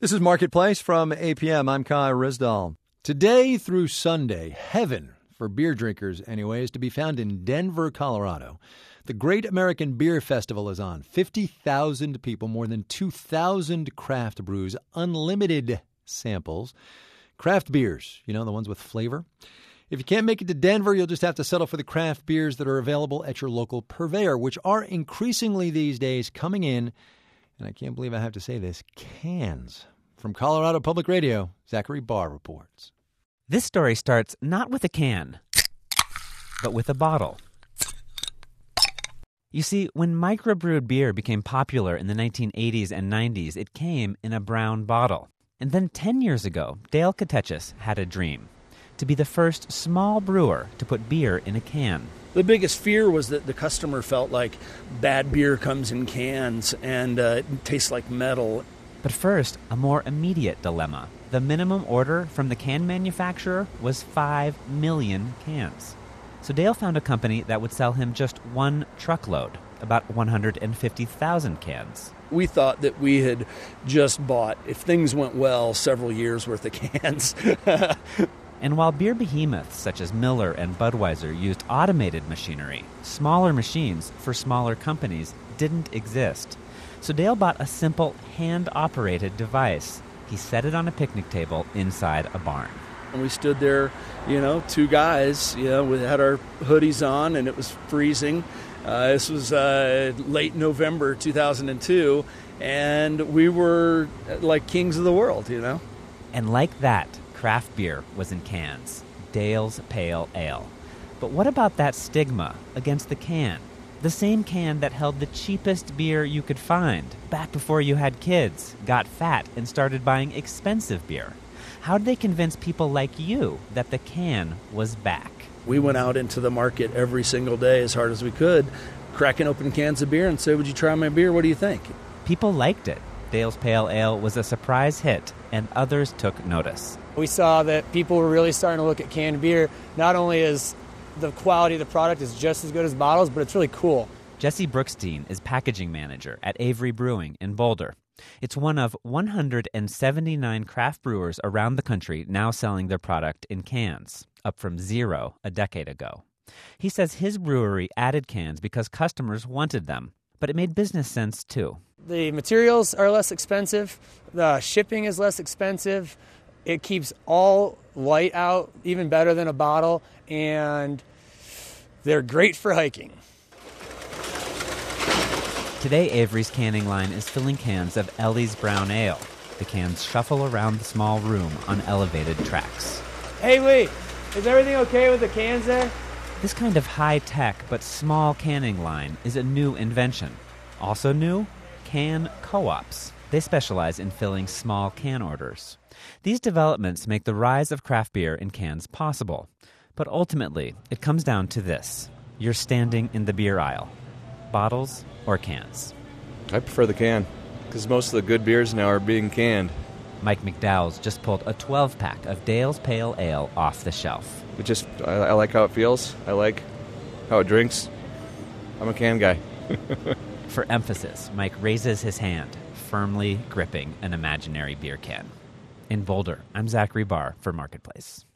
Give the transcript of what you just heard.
This is Marketplace from APM. I'm Kai Risdall. Today through Sunday, heaven for beer drinkers anyway is to be found in Denver, Colorado. The Great American Beer Festival is on. 50,000 people, more than 2,000 craft brews, unlimited samples. Craft beers, the ones with flavor. If you can't make it to Denver, you'll just have to settle for the craft beers that are available at your local purveyor, which are increasingly these days coming in, and I can't believe I have to say this, cans. From Colorado Public Radio, Zachary Barr reports. This story starts not with a can, but with a bottle. You see, when microbrewed beer became popular in the 1980s and 90s, it came in a brown bottle. And then 10 years ago, Dale Katechis had a dream: to be the first small brewer to put beer in a can. The biggest fear was that the customer felt like bad beer comes in cans and it tastes like metal. But first, a more immediate dilemma. The minimum order from the can manufacturer was 5 million cans. So Dale found a company that would sell him just one truckload, about 150,000 cans. We thought that we had just bought, if things went well, several years' worth of cans. And while beer behemoths such as Miller and Budweiser used automated machinery, smaller machines for smaller companies didn't exist. So Dale bought a simple hand-operated device. He set it on a picnic table inside a barn. And we stood there, two guys, we had our hoodies on and it was freezing. This was late November 2002, and we were like kings of the world, And like that, craft beer was in cans, Dale's Pale Ale. But what about that stigma against the can? The same can that held the cheapest beer you could find back before you had kids, got fat, and started buying expensive beer. How did they convince people like you that the can was back? We went out into the market every single day as hard as we could, cracking open cans of beer and say, "Would you try my beer? What do you think?" People liked it. Dale's Pale Ale was a surprise hit, and others took notice. We saw that people were really starting to look at canned beer, not only as the quality of the product is just as good as bottles, but it's really cool. Jesse Brookstein is packaging manager at Avery Brewing in Boulder. It's one of 179 craft brewers around the country now selling their product in cans, up from 0 a decade ago. He says his brewery added cans because customers wanted them, but it made business sense too. The materials are less expensive, the shipping is less expensive, it keeps all light out, even better than a bottle, and they're great for hiking. Today, Avery's canning line is filling cans of Ellie's Brown Ale. The cans shuffle around the small room on elevated tracks. Hey, Lee, is everything okay with the cans there? This kind of high-tech but small canning line is a new invention. Also new, can co-ops. They specialize in filling small can orders. These developments make the rise of craft beer in cans possible. But ultimately, it comes down to this. You're standing in the beer aisle. Bottles or cans? I prefer the can, because most of the good beers now are being canned. Mike McDowell's just pulled a 12-pack of Dale's Pale Ale off the shelf. I like how it feels. I like how it drinks. I'm a can guy. For emphasis, Mike raises his hand, firmly gripping an imaginary beer can. In Boulder, I'm Zachary Barr for Marketplace.